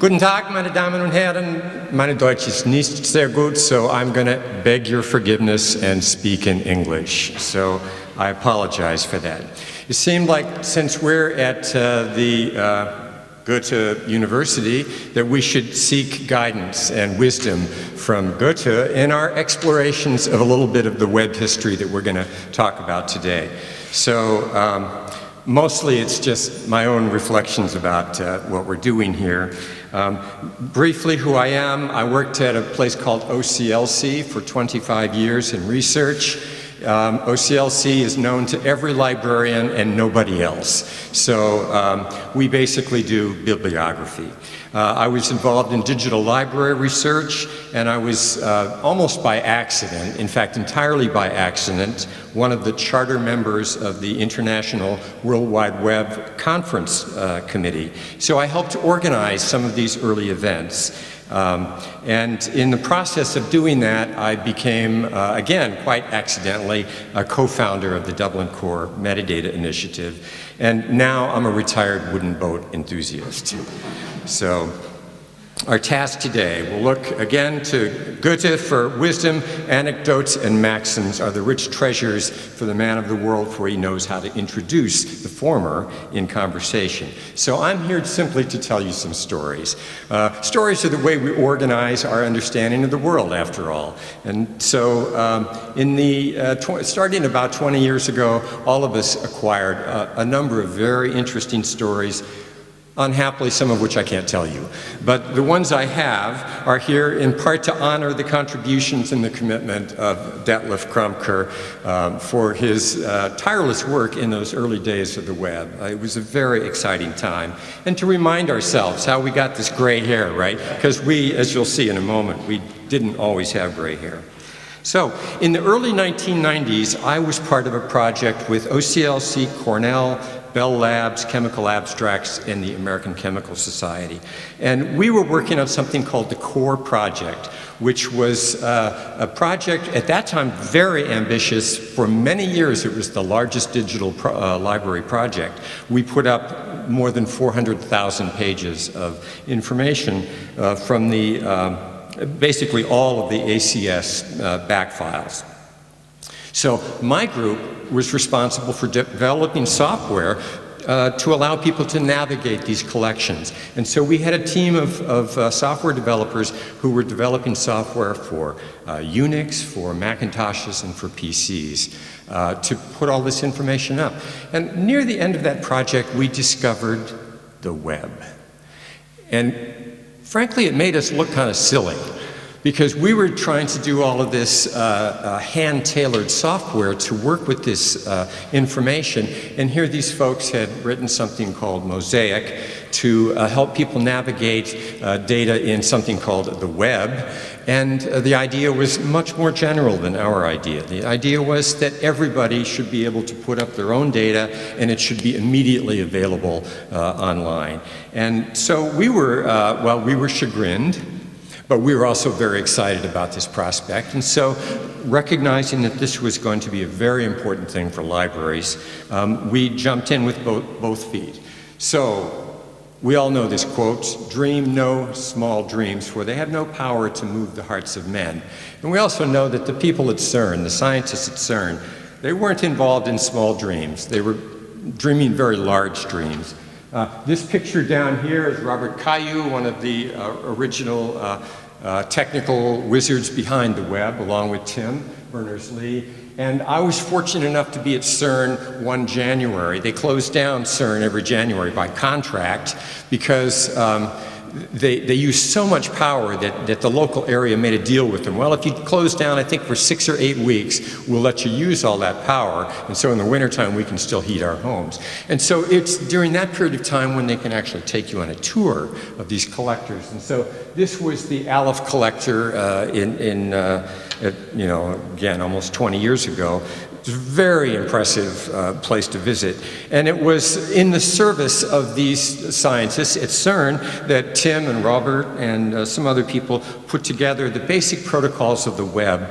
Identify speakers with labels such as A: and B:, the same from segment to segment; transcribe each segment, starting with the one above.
A: Guten Tag, meine Damen und Herren. Meine Deutsch ist nicht sehr gut, so I'm going to beg your forgiveness and speak in English. So I apologize for that. It seemed like since we're at the Goethe University that we should seek guidance and wisdom from Goethe in our explorations of a little bit of the web history that we're going to talk about today. So mostly it's just my own reflections about what we're doing here. Briefly, who I am, I worked at a place called OCLC for 25 years in research. OCLC is known to every librarian and nobody else. So we basically do bibliography. I was involved in digital library research, and I was almost by accident, in fact entirely by accident, one of the charter members of the International World Wide Web Conference Committee. So I helped organize some of these early events. And in the process of doing that, I became, again, quite accidentally, a co-founder of the Dublin Core Metadata Initiative. And now I'm a retired wooden boat enthusiast. So our task today will look again to Goethe for wisdom. Anecdotes and maxims are the rich treasures for the man of the world, for he knows how to introduce the former in conversation. So I'm here simply to tell you some stories. Stories are the way we organize our understanding of the world, after all. And so starting about 20 years ago, all of us acquired a number of very interesting stories. Unhappily, some of which I can't tell you. But the ones I have are here in part to honor the contributions and the commitment of Detlef Krumker for his tireless work in those early days of the web. It was a very exciting time. And to remind ourselves how we got this gray hair, right? Because we, as you'll see in a moment, we didn't always have gray hair. So, in the early 1990s, I was part of a project with OCLC, Cornell, Bell Labs, Chemical Abstracts, and the American Chemical Society. And we were working on something called the CORE project, which was a project at that time very ambitious. For many years, it was the largest digital library project. We put up more than 400,000 pages of information from the basically all of the ACS back files. So my group was responsible for developing software to allow people to navigate these collections. And so we had a team of software developers who were developing software for Unix, for Macintoshes, and for PCs to put all this information up. And near the end of that project, we discovered the web. And frankly, it made us look kind of silly, because we were trying to do all of this hand-tailored software to work with this information, and here these folks had written something called Mosaic to help people navigate data in something called the web. And the idea was much more general than our idea. The idea was that everybody should be able to put up their own data, and it should be immediately available online. And so we were, well, we were chagrined, but we were also very excited about this prospect. And so, recognizing that this was going to be a very important thing for libraries, we jumped in with both feet. So, we all know this quote, "Dream no small dreams, for they have no power to move the hearts of men." And we also know that the people at CERN, the scientists at CERN, they weren't involved in small dreams. They were dreaming very large dreams. This picture down here is Robert Cailliau, one of the original technical wizards behind the web, along with Tim Berners-Lee. And I was fortunate enough to be at CERN one January. They closed down CERN every January by contract because they used so much power that the local area made a deal with them. Well, if you close down, I think for 6 or 8 weeks, we'll let you use all that power, and so in the wintertime, we can still heat our homes. And so it's during that period of time when they can actually take you on a tour of these collectors. And so this was the Aleph collector you know, again, almost 20 years ago. It's a very impressive place to visit. And it was in the service of these scientists at CERN that Tim and Robert and some other people put together the basic protocols of the web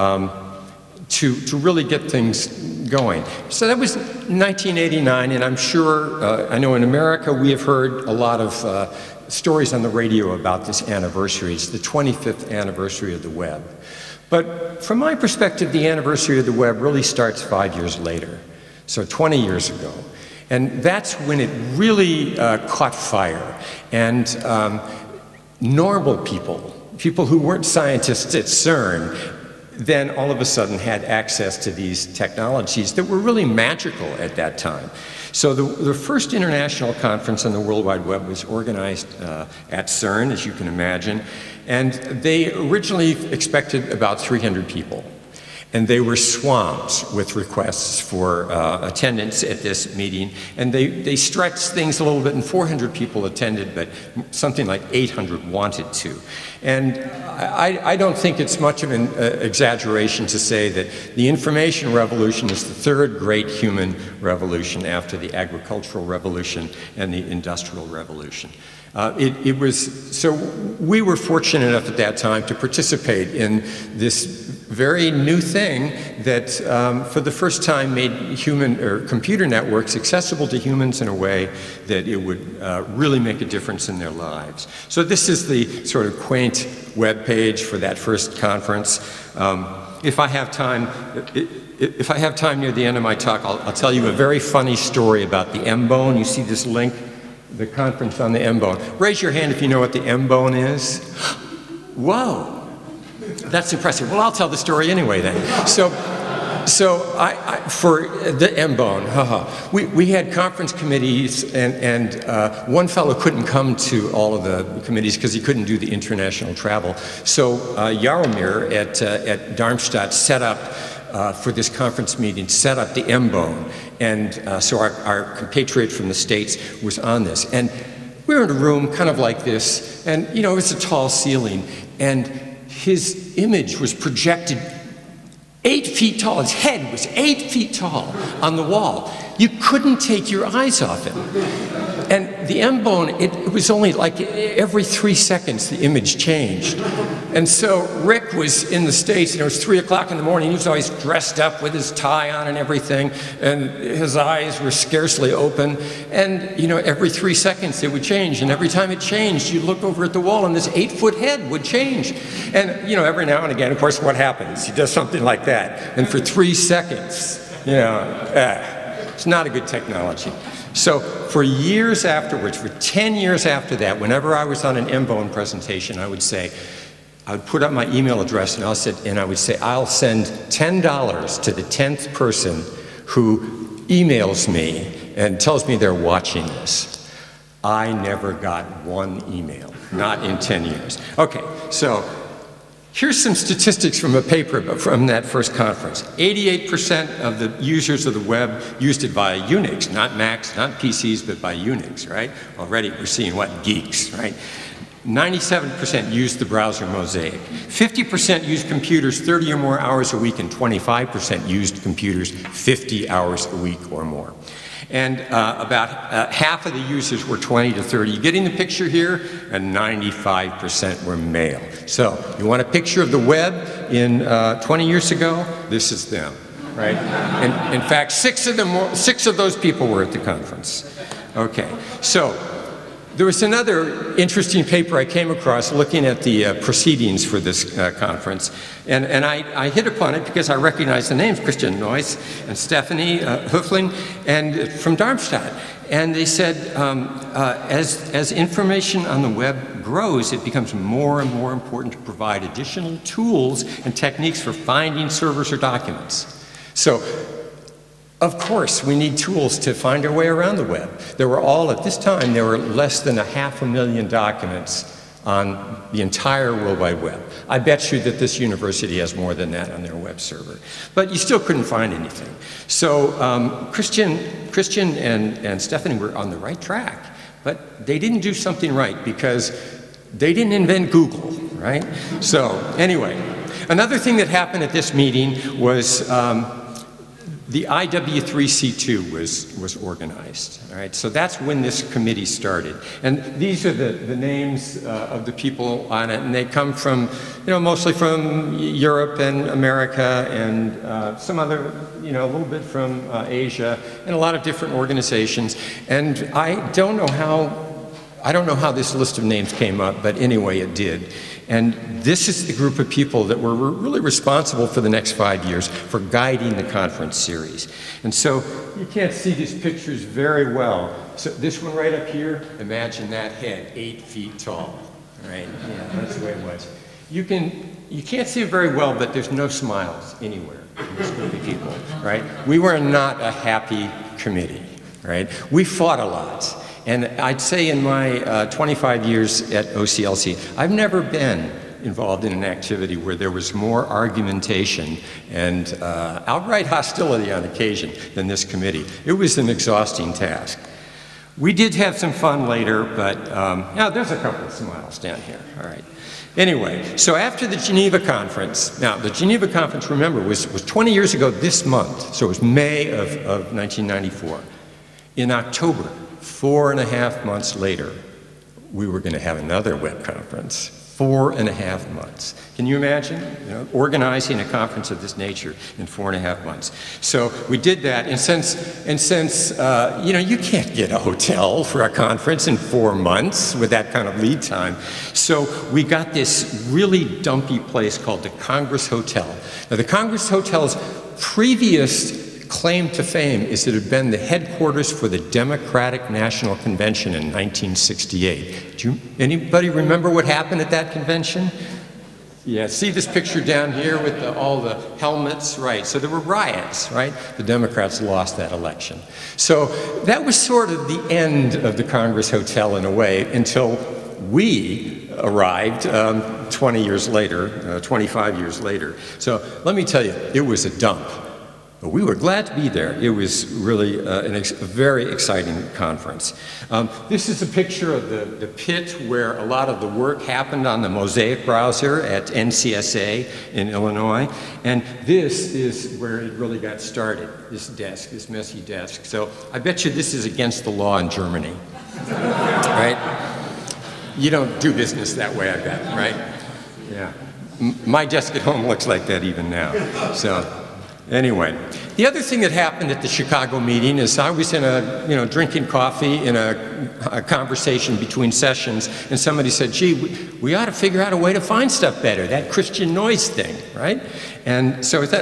A: to really get things going. So that was 1989, and I'm sure, I know in America we have heard a lot of stories on the radio about this anniversary. It's the 25th anniversary of the web. But from my perspective, the anniversary of the web really starts 5 years later, so 20 years ago. And that's when it really caught fire. And normal people, people who weren't scientists at CERN, then all of a sudden had access to these technologies that were really magical at that time. So the first international conference on the World Wide Web was organized at CERN, as you can imagine, and they originally expected about 300 people. And they were swamped with requests for attendance at this meeting. And they stretched things a little bit, and 400 people attended, but something like 800 wanted to. And I don't think it's much of an exaggeration to say that the information revolution is the third great human revolution after the agricultural revolution and the industrial revolution. So we were fortunate enough at that time to participate in this very new thing that for the first time made human or computer networks accessible to humans in a way that it would really make a difference in their lives. So this is the sort of quaint web page for that first conference. If I have time near the end of my talk, I'll tell you a very funny story about the M-bone. You see this link? The conference on the M-bone. Raise your hand if you know what the M-bone is. Whoa, that's impressive. Well, I'll tell the story anyway then. So for the M-bone, we had conference committees, and one fellow couldn't come to all of the committees because he couldn't do the international travel. So Jaromir at Darmstadt set up for this conference meeting, set up the M-bone. And so our compatriot from the States was on this. And we were in a room kind of like this, and you know, it was a tall ceiling, and his image was projected 8 feet tall. His head was 8 feet tall on the wall. You couldn't take your eyes off him. And the M-bone, it was only like every 3 seconds the image changed. And so Rick was in the States, and it was 3 o'clock in the morning. He was always dressed up with his tie on and everything, and his eyes were scarcely open. And you know, every 3 seconds it would change, and every time it changed, you'd look over at the wall, and this 8-foot head would change. And you know, every now and again, of course, what happens? He does something like that, and for 3 seconds, you know, it's not a good technology. So for years afterwards, for 10 years after that, whenever I was on an M-bone presentation, I would put up my email address, and I would say, I'll send $10 to the 10th person who emails me and tells me they're watching this. I never got one email, not in 10 years. Okay, so here's some statistics from a paper from that first conference. 88% of the users of the web used it via Unix, not Macs, not PCs, but by Unix, right? Already we're seeing what? Geeks, right? 97% used the browser Mosaic. 50% used computers 30 or more hours a week, and 25% used computers 50 hours a week or more. And about half of the users were 20 to 30. You getting the picture here? And 95% were male. So you want a picture of the web in 20 years ago? This is them, right? And in fact, six of those people were at the conference. Okay, so there was another interesting paper I came across looking at the proceedings for this conference, and I hit upon it because I recognized the names, Christian Neuss and Stephanie Höfling, and from Darmstadt. And they said, as information on the web grows, it becomes more and more important to provide additional tools and techniques for finding servers or documents. So, of course, we need tools to find our way around the web. At this time, there were less than 500,000 documents on the entire World Wide Web. I bet you that this university has more than that on their web server. But you still couldn't find anything. So Christian and Stephanie were on the right track, but they didn't do something right because they didn't invent Google, right? So anyway, another thing that happened at this meeting was the IW3C2 was organized, all right? So that's when this committee started. And these are the names of the people on it, and they come from, you know, mostly from Europe and America and some other, you know, a little bit from Asia and a lot of different organizations. And I don't know how I don't know how this list of names came up, but anyway, it did. And this is the group of people that were really responsible for the next 5 years for guiding the conference series. And so you can't see these pictures very well. So this one right up here, imagine that head, 8 feet tall, right? Yeah, that's the way it was. You can't see it very well, but there's no smiles anywhere in this group of people, right? We were not a happy committee, right? We fought a lot. And I'd say in my 25 years at OCLC, I've never been involved in an activity where there was more argumentation and outright hostility on occasion than this committee. It was an exhausting task. We did have some fun later, but now there's a couple of smiles down here, all right. Anyway, so after the Geneva Conference, now the Geneva Conference, remember, was 20 years ago this month, so it was May of 1994. In October, 4.5 months later, we were going to have another web conference. 4.5 months. Can you imagine, organizing a conference of this nature in 4.5 months? So we did that, and since you can't get a hotel for a conference in 4 months with that kind of lead time, so we got this really dumpy place called the Congress Hotel. Now, the Congress Hotel's previous claim to fame is that it had been the headquarters for the Democratic National Convention in 1968. Anybody remember what happened at that convention? Yeah, see this picture down here with all the helmets? Right, so there were riots, right? The Democrats lost that election. So that was sort of the end of the Congress Hotel in a way until we arrived 20 years later, 25 years later. So let me tell you, it was a dump. But we were glad to be there. It was really a very exciting conference. This is a picture of the pit where a lot of the work happened on the Mosaic browser at NCSA in Illinois. And this is where it really got started, this desk, this messy desk. So I bet you this is against the law in Germany, right? You don't do business that way, I bet, right? Yeah. My desk at home looks like that even now. So. Anyway, the other thing that happened at the Chicago meeting is I was in drinking coffee in a conversation between sessions, and somebody said, gee, we ought to figure out a way to find stuff better, that Christian noise thing, right? And so I thought,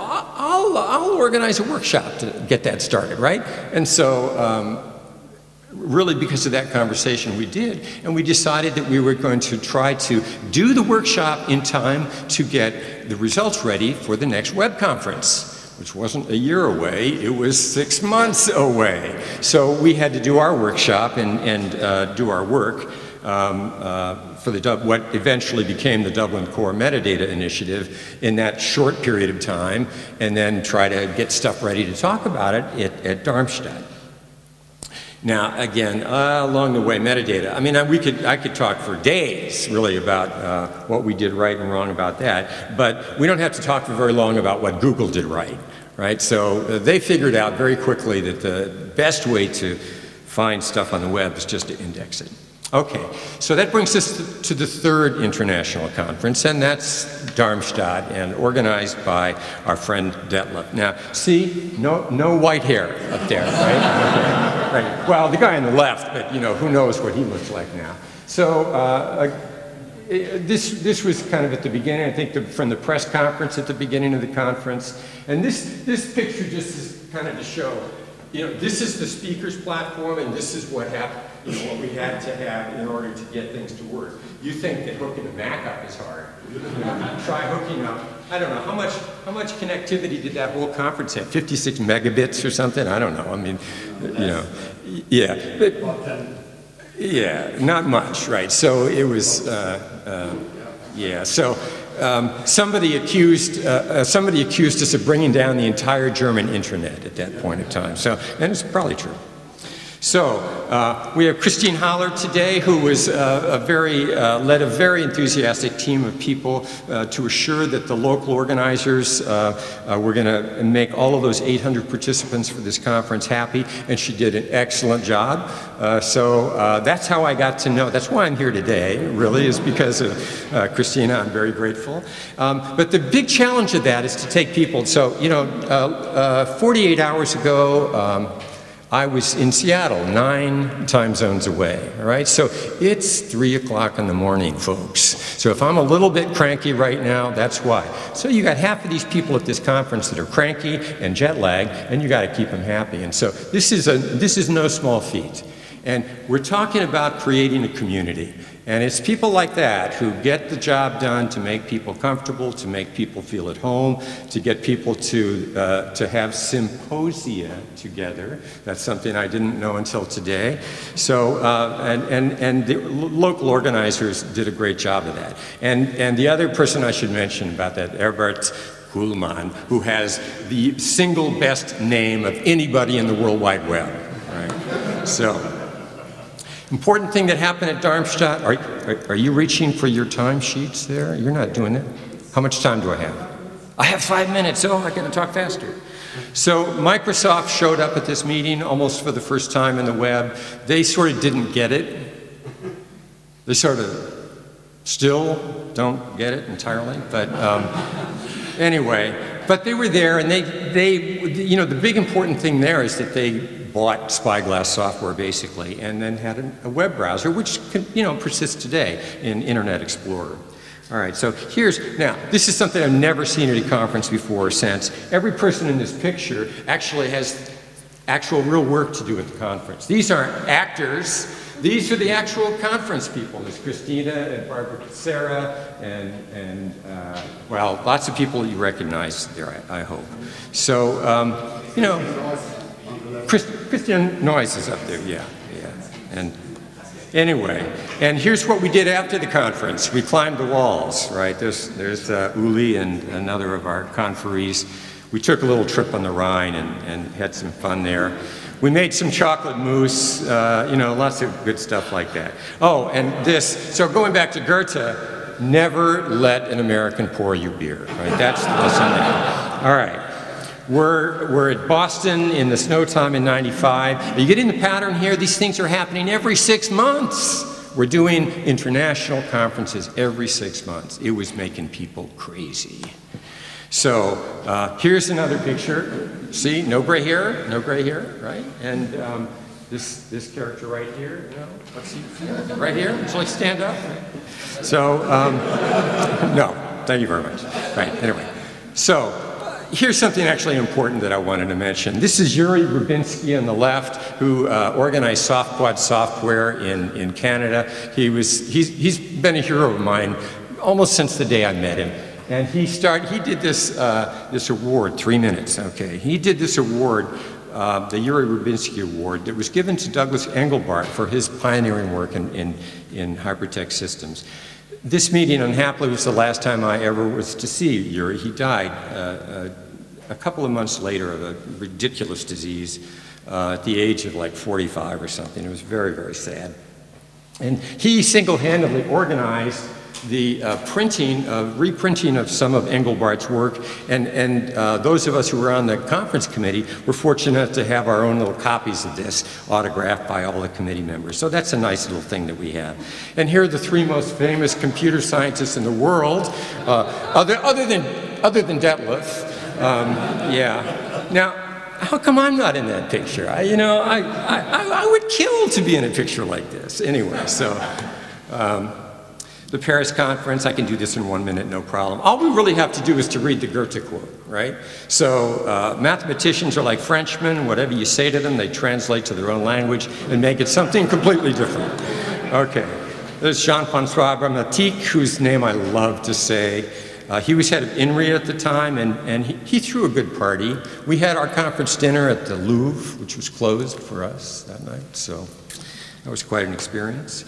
A: I'll organize a workshop to get that started, right? And so, really because of that conversation we did, and we decided that we were going to try to do the workshop in time to get the results ready for the next web conference, which wasn't a year away, it was 6 months away. So we had to do our workshop and do our work for what eventually became the Dublin Core Metadata Initiative in that short period of time, and then try to get stuff ready to talk about it at Darmstadt. Now, again, along the way, metadata. I mean, I could talk for days, really, about what we did right and wrong about that, but we don't have to talk for very long about what Google did right? So they figured out very quickly that the best way to find stuff on the web is just to index it. Okay, so that brings us to the third international conference, and that's Darmstadt, and organized by our friend Detlef. Now, see, no white hair up there, right? Right. Well, the guy on the left, but who knows what he looks like now. So this was kind of at the beginning, I think, from the press conference at the beginning of the conference, and this picture just is kind of to show, this is the speaker's platform, and this is what happened. What we had to have in order to get things to work. You think that hooking a Mac up is hard. Try hooking up, I don't know, how much connectivity did that whole conference have? 56 megabits or something? I don't know. I mean, yeah. But, yeah, not much, right? So it was, yeah. So somebody accused us of bringing down the entire German internet at that point in time. So, and it's probably true. So we have Christine Haller today, who was led a very enthusiastic team of people to assure that the local organizers were going to make all of those 800 participants for this conference happy, and she did an excellent job. So that's how I got to know. That's why I'm here today, really, is because of Christina. I'm very grateful. But the big challenge of that is to take people. So, 48 hours ago, I was in Seattle, 9 time zones away, all right? So it's 3 o'clock in the morning, folks. So if I'm a little bit cranky right now, that's why. So you got half of these people at this conference that are cranky and jet lagged, and you got to keep them happy. And so this is no small feat. And we're talking about creating a community. And it's people like that who get the job done to make people comfortable, to make people feel at home, to get people to have symposia together. That's something I didn't know until today. So, and the local organizers did a great job of that. And the other person I should mention about that, Herbert Kuhlmann, who has the single best name of anybody in the World Wide Web, right? So. Important thing that happened at Darmstadt, are you reaching for your timesheets there? You're not doing it. How much time do I have? I have 5 minutes. Oh, I gotta talk faster. So Microsoft showed up at this meeting almost for the first time in the web. They sort of didn't get it. They sort of still don't get it entirely, but anyway. But they were there, and they, you know, the big important thing there is that they bought Spyglass software, basically, and then had a web browser, which can, you know, persists today in Internet Explorer. All right, so now, this is something I've never seen at a conference before or since. Every person in this picture actually has actual real work to do at the conference. These aren't actors. These are the actual conference people. There's Christina and Barbara Sarah and well, lots of people you recognize there, I hope. So, you know, Christian Noyes is up there, yeah. And anyway, and here's what we did after the conference. We climbed the walls, right? There's Uli and another of our conferees. We took a little trip on the Rhine and had some fun there. We made some chocolate mousse, you know, lots of good stuff like that. Oh, and this, so going back to Goethe, never let an American pour you beer, right? That's the lesson there. All right. We're at Boston in the snow time in '95. Are you getting the pattern here? These things are happening every 6 months. We're doing international conferences every 6 months. It was making people crazy. So here's another picture. See, no gray hair, right? And this character right here, you know, let's see, right here, would you like to stand up? So, no, thank you very much. Right, anyway. So, here's something actually important that I wanted to mention. This is Yuri Rubinski on the left, who organized SoftQuad software in Canada. He's been a hero of mine almost since the day I met him. And he did this award, 3 minutes, okay. He did this award, the Yuri Rubinski Award, that was given to Douglas Engelbart for his pioneering work in hypertext systems. This meeting, unhappily, was the last time I ever was to see Yuri. He died a couple of months later of a ridiculous disease at the age of like 45 or something. It was very, very sad. And he single-handedly organized the reprinting of some of Engelbart's work, and those of us who were on the conference committee were fortunate to have our own little copies of this autographed by all the committee members. So that's a nice little thing that we have. And here are the 3 most famous computer scientists in the world, other than Detlef. Yeah. Now, how come I'm not in that picture? I would kill to be in a picture like this. Anyway, so. The Paris conference, I can do this in 1 minute, no problem. All we really have to do is to read the Goethe quote, right? So mathematicians are like Frenchmen. Whatever you say to them, they translate to their own language and make it something completely different. Okay, there's Jean-François Abramatique, whose name I love to say. He was head of INRIA at the time, and he threw a good party. We had our conference dinner at the Louvre, which was closed for us that night, so that was quite an experience.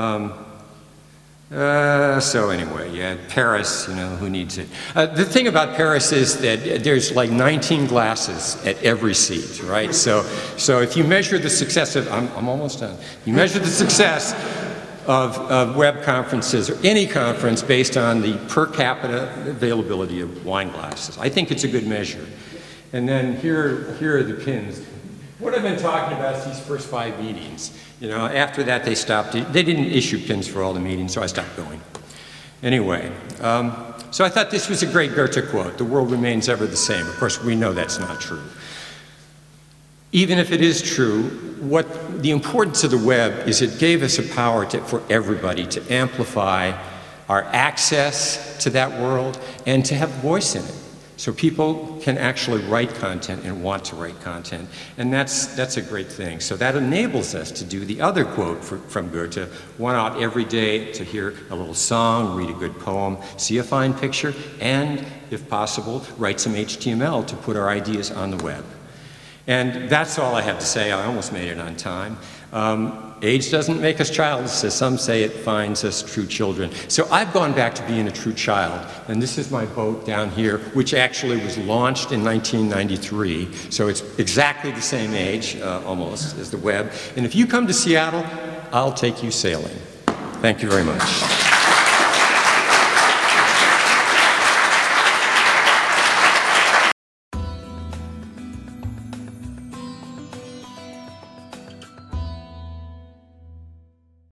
A: So anyway, yeah, Paris, you know, who needs it? The thing about Paris is that there's like 19 glasses at every seat, right? So if you measure the success of, I'm almost done. You measure the success of web conferences or any conference based on the per capita availability of wine glasses. I think it's a good measure. And then here are the pins. What I've been talking about is these first 5 meetings. You know, after that they stopped. They didn't issue pins for all the meetings, so I stopped going. Anyway, so I thought this was a great Goethe quote. The world remains ever the same. Of course, we know that's not true. Even if it is true, what the importance of the web is it gave us a power for everybody to amplify our access to that world and to have voice in it. So people can actually write content and want to write content. And that's a great thing. So that enables us to do the other quote from Goethe, one out every day to hear a little song, read a good poem, see a fine picture, and, if possible, write some HTML to put our ideas on the web. And that's all I have to say. I almost made it on time. Age doesn't make us childish, as some say, it finds us true children. So I've gone back to being a true child, and this is my boat down here, which actually was launched in 1993. So it's exactly the same age, almost, as the web. And if you come to Seattle, I'll take you sailing. Thank you very much.